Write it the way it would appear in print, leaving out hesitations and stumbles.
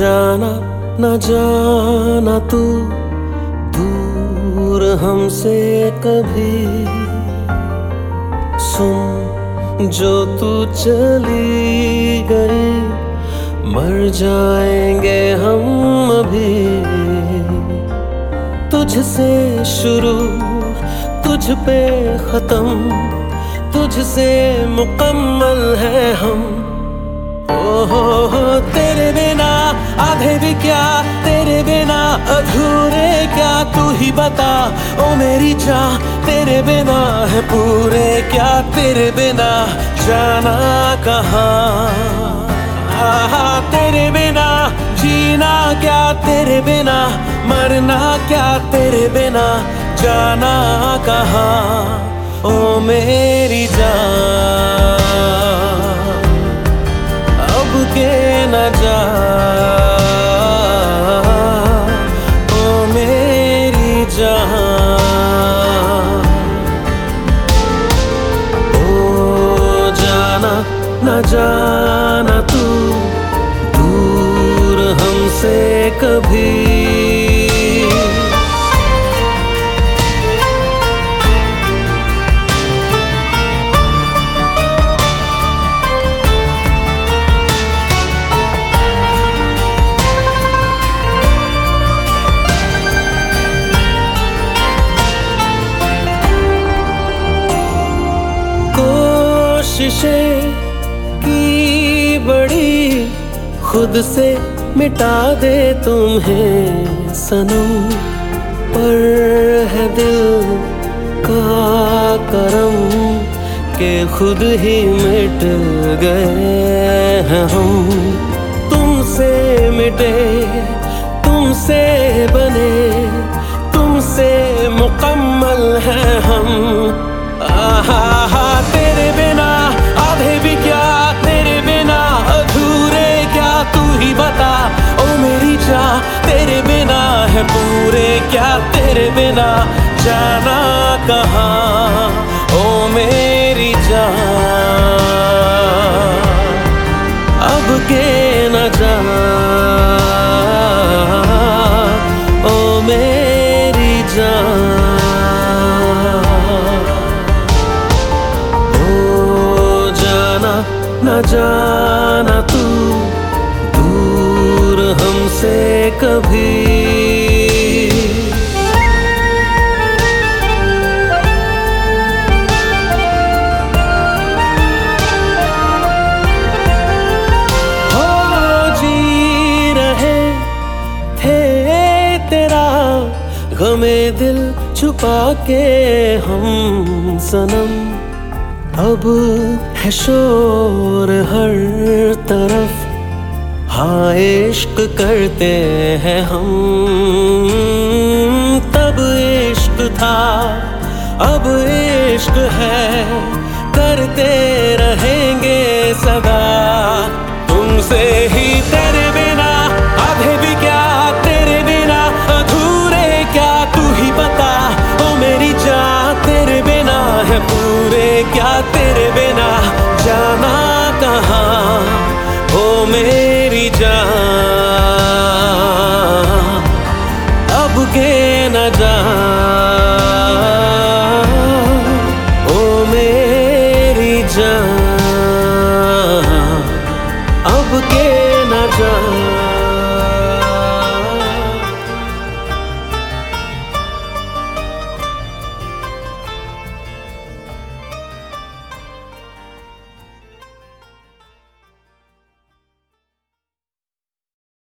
जाना न जाना तू दूर हमसे कभी। सुन जो तू चली गई, मर जाएंगे हम अभी। तुझसे शुरू तुझ पे खत्म, तुझसे मुकम्मल है हम। ओहो तेरे बिना आधे भी क्या, तेरे बिना अधूरे क्या, तू ही बता ओ मेरी चाह। तेरे बिना है पूरे क्या, तेरे बिना जाना कहाँ। तेरे बिना जीना क्या, तेरे बिना मरना क्या, तेरे बिना जाना कहाँ। ओ मेरी जान अब के न जा, ओ मेरी जान। ओ जाना न जाना तू दूर हमसे कभी। कोशिशें की बड़ी, खुद से मिटा दे तुम्हें सनम। पर है दिल का करम के खुद ही मिट गए हैं हम। तुमसे मिटे, तुमसे बने, तुमसे मुकम्मल हैं हम। तेरे बिना आधे भी क्या, तेरे बिना अधूरे क्या, तू ही बता ओ मेरी चाह। तेरे बिना है पूरे क्या, तेरे बिना जाना कहाँ। ओ मेरी जान अब के न जा, ओ मेरी जान। न जाना तू दूर हमसे कभी। हो जी रहे थे तेरा गमे दिल छुपा के हम सनम। अब है शोर हर तरफ, हाँ इश्क करते हैं हम। तब इश्क था अब इश्क है, करते रहेंगे सदा तुमसे ही। तेरे बिना आधे भी क्या, तेरे बिना अधूरे क्या, तू ही बता ओ मेरी जान। तेरे बिना है पूरे क्या, तेरे बिना जाना कहाँ। ओ मेरी जान अब के न जा, ओ मेरी जान अब के न जा।